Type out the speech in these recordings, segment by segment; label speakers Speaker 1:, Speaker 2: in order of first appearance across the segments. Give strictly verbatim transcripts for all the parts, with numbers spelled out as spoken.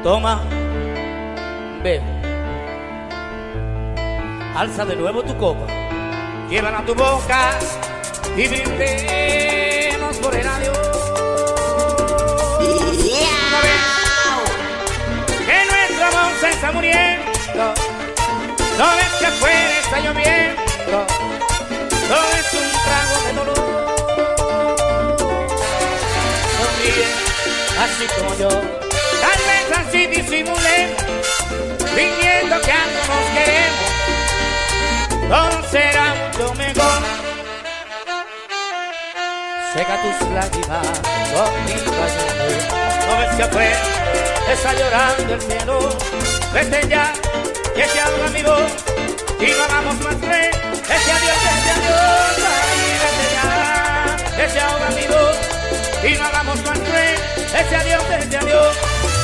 Speaker 1: Toma, bebe. Alza de nuevo tu copa, llévala a tu boca y brindemos por el adiós. Yeah. Que nuestro amor se está muriendo, no ves que afuera está lloviendo, no es un trago de dolor. Sonríe así como yo, tal vez así disimulemos, fingiendo que algo nos queremos. Todo será mucho mejor. Seca tus lágrimas conmigo ayer. No ves que afuera está llorando el cielo. Vete ya, que se ahoga mi voz y no hagamos más cruel. Ese adiós, ese adiós, ay, vete ya, que se ahoga mi voz y no hagamos más cruel. Ese adiós, ese adiós.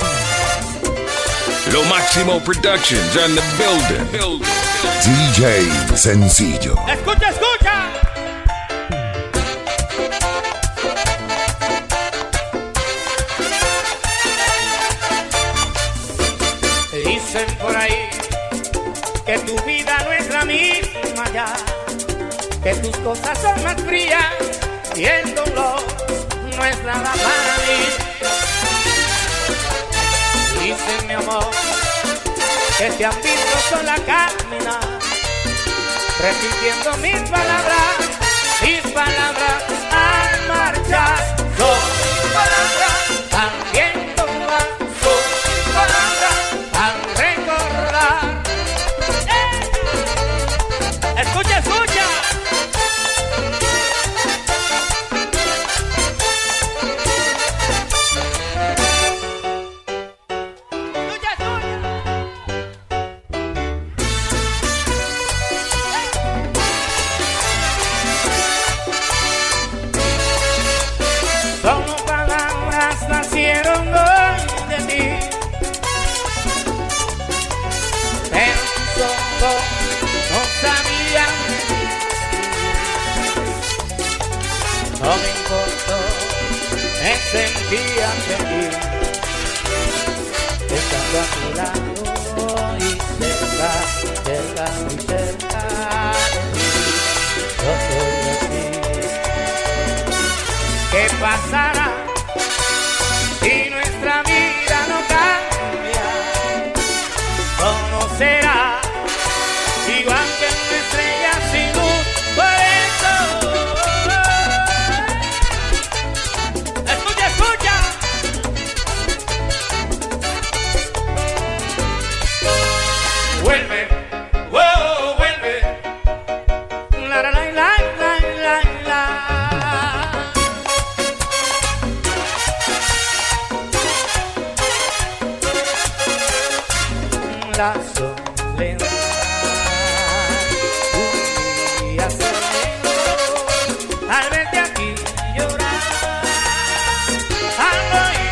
Speaker 2: Lo Máximo Productions on the building. building.
Speaker 3: D J Sencillo.
Speaker 1: Escucha, escucha. Dicen por ahí que tu vida no es la misma ya, que tus cosas son más frías y el dolor no es nada para mí. Dicen, mi amor, que te han visto sola caminar, repitiendo mis palabras, mis palabras al marchar. Son mis palabras, también todas son mis palabras al recordar. ¡Eh! Escucha, escucha. No me importó, me sentía feliz estando a tu lado y cerca, cerca, muy cerca de ti. Yo soy así. ¿Qué pasará si nuestra vida no cambia? ¿Cómo será? Igual que una estrella sin luz, por eso. Escucha, escucha. Vuelve, wow, vuelve. La la la la la la la. La soledad. Al verte aquí llorar, al oír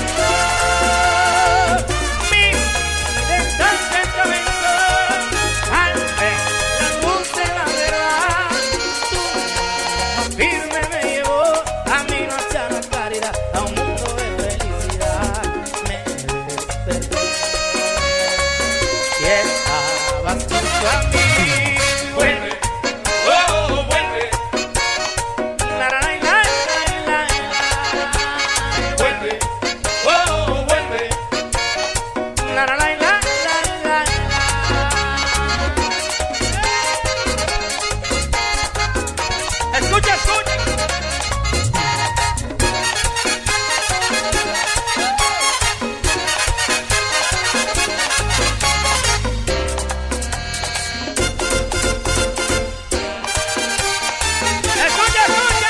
Speaker 1: mi desencantamento, al ver la luz de la verdad, tu firme me llevó a mi noche a la claridad, a un mundo de felicidad. Me desperté y estabas junto a mí. Vuelve. Escucha, escucha. Escucha, escucha.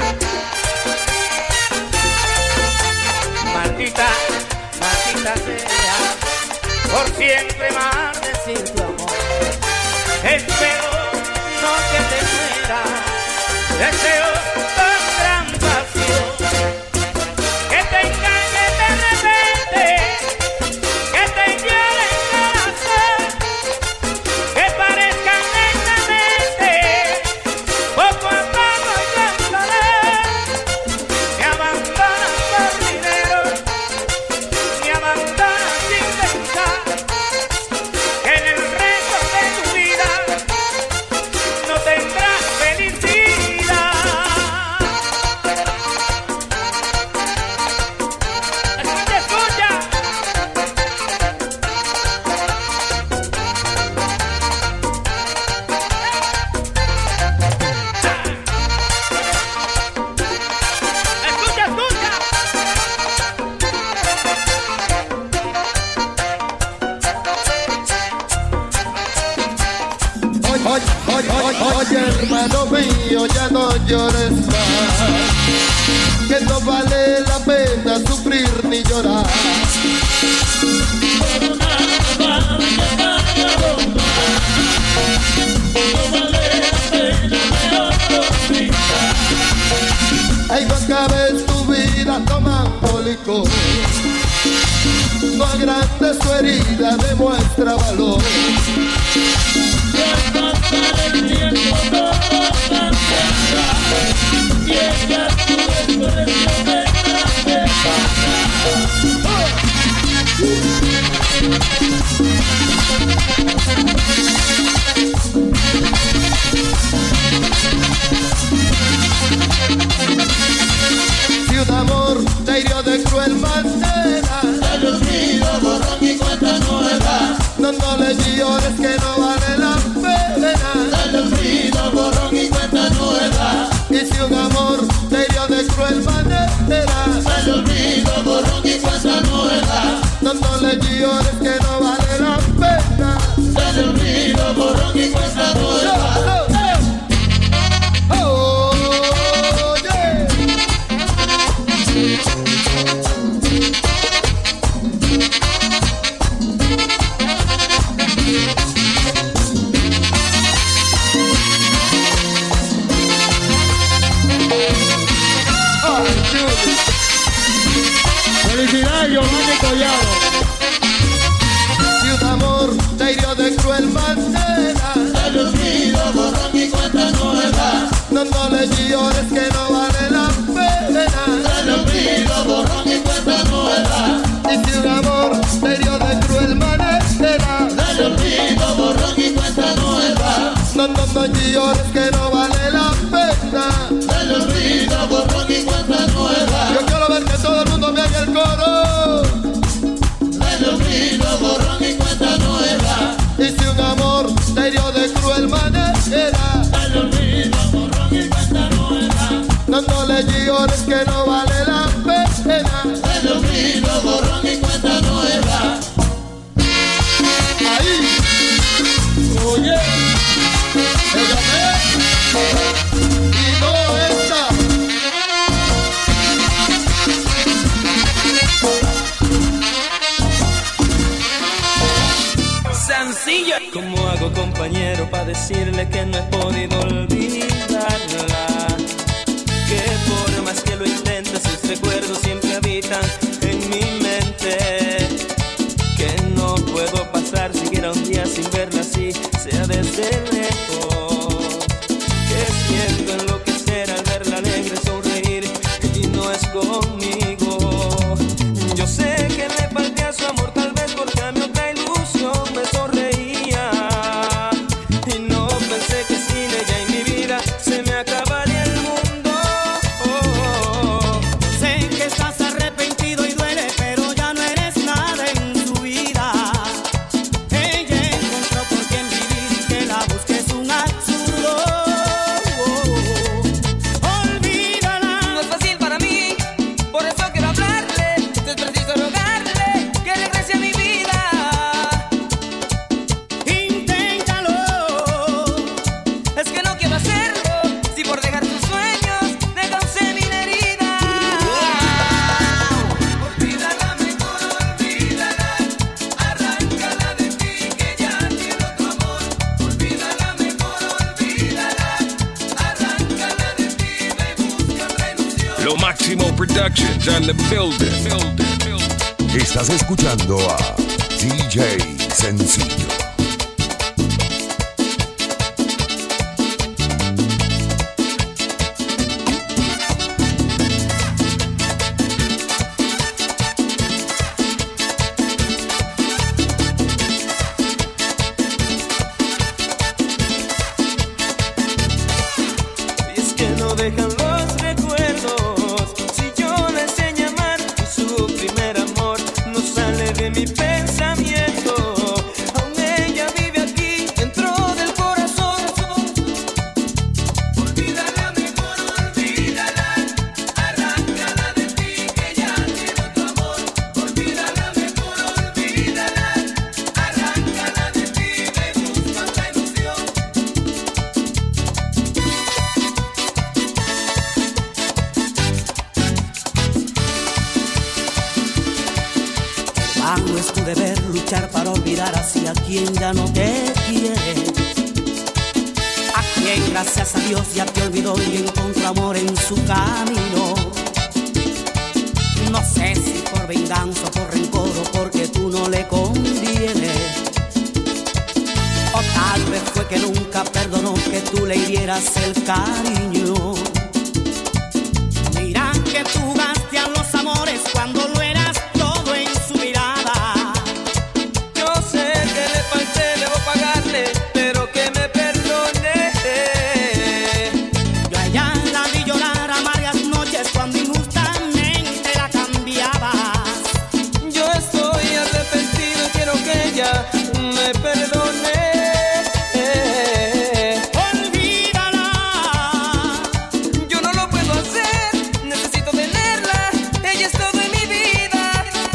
Speaker 1: Maldita, maldita sea, por siempre maldecir tu amor. Espero no que te mueras. Deseo con gran pasión que te engañe de repente, que te llore el corazón, que parezca lentamente, poco a poco y con dolor. Me abandonas por dinero, me abandonas
Speaker 4: hermano mío, ya no llores más, que no vale la pena sufrir ni llorar. Ay, no acabes tu vida tomando licor, no agrandes tu herida, demuestra valor.
Speaker 5: Y al pasar el tiempo todo cambiará, y ella tu desprecio tendrá que pasar.
Speaker 4: Si un amor te hirió de cruel manera,
Speaker 5: dale olvido, borrón y cuenta nueva.
Speaker 4: no, no le llores que no vale la pena.
Speaker 5: Dale olvido, borrón y cuenta nueva.
Speaker 4: Y si un amor te hirió de cruel manera,
Speaker 5: dale olvido, borrón y cuenta nueva.
Speaker 4: no, no le llores que no vale la pena.
Speaker 5: Dale olvido, borrón y cuenta nueva.
Speaker 4: Oh, yeah.
Speaker 5: Felicidades, Giovanni Collado.
Speaker 4: Si un amor te hirió de cruel manera,
Speaker 5: Dale olvido, borrón y cuenta nueva.
Speaker 4: no, no le llores que no vale la pena.
Speaker 5: Dale olvido, borrón y cuenta nueva.
Speaker 4: Y si un amor te hirió de cruel manera,
Speaker 5: Dale olvido, borrón y cuenta nueva.
Speaker 4: no, no, no llores que no vale la pena.
Speaker 5: Dale olvido, borrón y cuenta nueva.
Speaker 4: Yo quiero ver que todo el mundo me haga el coro.
Speaker 5: Dale olvido, borrón y cuenta nueva.
Speaker 4: Y si un amor te hirió de cruel manera,
Speaker 5: Dale olvido, borrón y cuenta nueva.
Speaker 4: no, no le llores que no vale la pena.
Speaker 5: Dale olvido, borrón y cuenta nueva.
Speaker 4: Ahí,
Speaker 5: Oye,
Speaker 4: te llamé y no está.
Speaker 6: Sencillo. ¿Cómo hago, compañero, para decirle que no he podido olvidarla? Que por más que lo intente, sus recuerdos siempre habitan en mi mente. Que no puedo pasar siquiera un día sin verla así, sea desde lejos. Que siento enloquecer al verla alegre sonreír y no es conmigo. Yo sé que le falté a su amor, tal vez porque a mi otra ilusión me sonreía. Y no pensé que sin ella en mi vida se me acabaría el mundo. Oh,
Speaker 7: Sé que estás arrepentido y duele, pero ya no eres nada en su vida. Ella encontró por quien vivir, que la busques un absurdo. Olvídala.
Speaker 6: no es fácil para mí, por eso quiero hablarle. Es preciso rogarle que regrese a mi vida.
Speaker 7: Inténtalo.
Speaker 6: Es que no quiero hacerlo, si por dejar tus sueños le causé mil heridas. Olvídala, mejor olvídala, arráncala de ti que ya tiene otro amor. Olvídala, mejor olvídala, arráncala de ti, me busca otra ilusión.
Speaker 2: Lo Máximo Productions on the building. building, building.
Speaker 3: Estás escuchando a D J Sencillo.
Speaker 6: Y es que no dejan los recuerdos. Si yo le enseño a amar y su primer amor no sale de mi pensamiento. Aún
Speaker 7: vano es tu deber luchar para olvidar hacia quien ya no te quiere, a quien gracias a Dios ya te olvidó y encontró amor en su camino. No sé si por venganza o por rencor o porque tú no le convienes, o tal vez fue que nunca perdonó que tú le hirieras el cariño. Mira que tú jugaste a los amores cuando lo eras todo en su mirada.
Speaker 6: Yo sé que le falté, debo pagarle, pero que me perdone.
Speaker 7: Yo a ella la vi llorar a varias noches cuando injustamente la cambiabas.
Speaker 6: Yo estoy arrepentido y quiero que ella me perdone.
Speaker 7: Olvídala.
Speaker 6: Yo no lo puedo hacer, necesito tenerla, ella es todo en mi vida.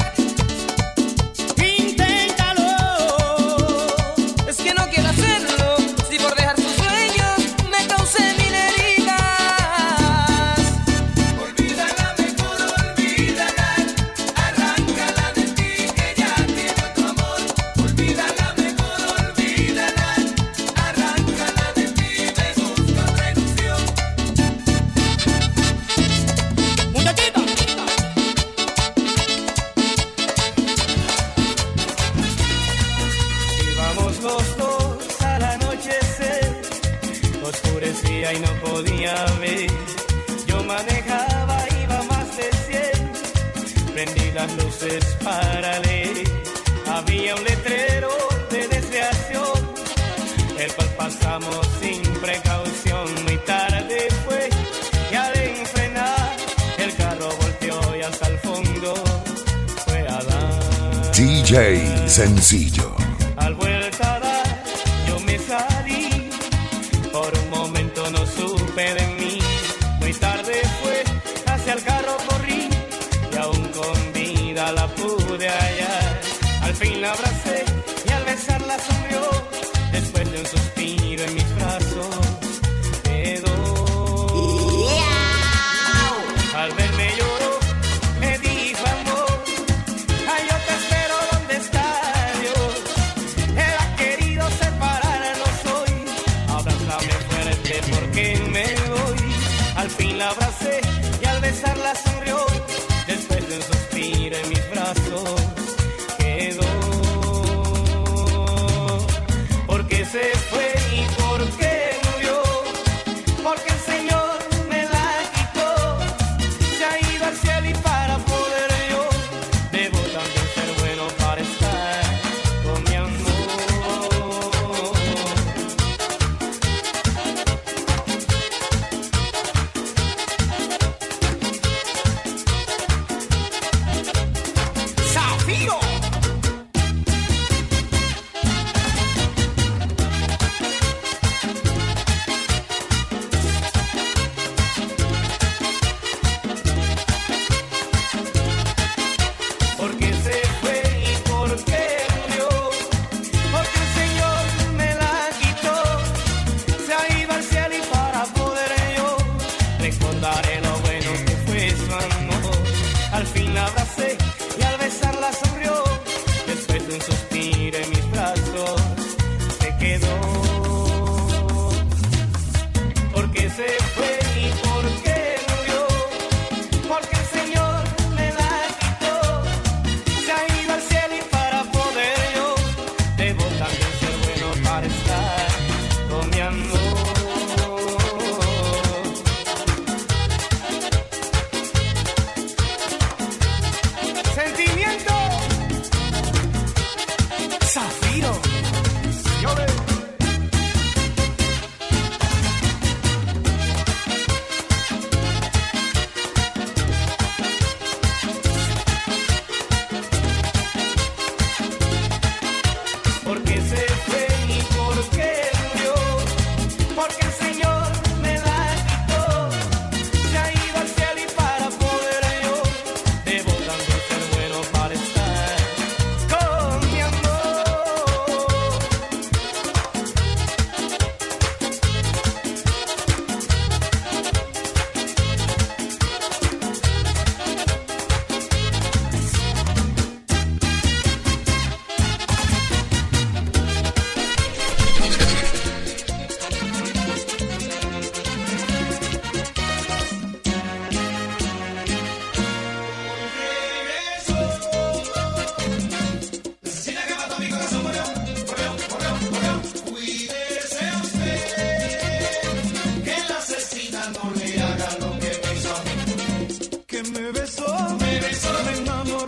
Speaker 7: Inténtalo.
Speaker 6: Es que no quiero hacerlo, si por dejar sus sueños me causé mil heridas. Olvídala, mejor olvídala, arráncala de ti que ya tiene otro amor. Olvídala, mejor olvídala, arráncala de ti, me busca otra ilusión.
Speaker 7: Muchachita.
Speaker 6: Íbamos los dos al anochecer, oscurecía y no podía ver. Yo manejaba, iba más de cien, prendí las luces para leer. Había un letrero de desviación, el cual pasamos sin precaución. Muy tarde fue y al enfrenar el carro volteó y hasta el fondo fue a dar.
Speaker 3: D J Sencillo.
Speaker 6: Al vuelta a dar, yo me salí, por un momento no supe de mí. Muy tarde fue, hacia el carro corrí, y aún con vida la pude hallar. Al fin la abracé, y al besarla sonrió, después de un suspiro en mis brazos quedó. Al verme lloró, me dijo amor, ay yo te espero donde está Dios. Él ha querido separarnos hoy, abrázame fuerte porque me voy. Al fin la abracé y al besarla sonrió, después de un suspiro en mis brazos quedó. Porque se fue y porque murió, porque el Señor me la quitó. Se ha ido al cielo y para poder yo debo también ser bueno para estar con mi amor. ¡Zafiro! Porque se fue y porque murió, porque el Señor me la quitó. Se ha ido al cielo y para poder yo recordaré lo bueno que fue su amor. Al fin la abracé y al besarla sonrió, después de un suspiro en mis brazos se quedó. Porque se fue y porque murió, porque el Señor me la quitó. Se ha ido al cielo y para poder yo debo también ser bueno para estar con mi amor. Sentimiento Zafiro. Yo le porque se fue y porque murió, porque el Señor me la quitó. Se ha ido al cielo y para poder yo debo también ser bueno besó, me besó, me enamoró.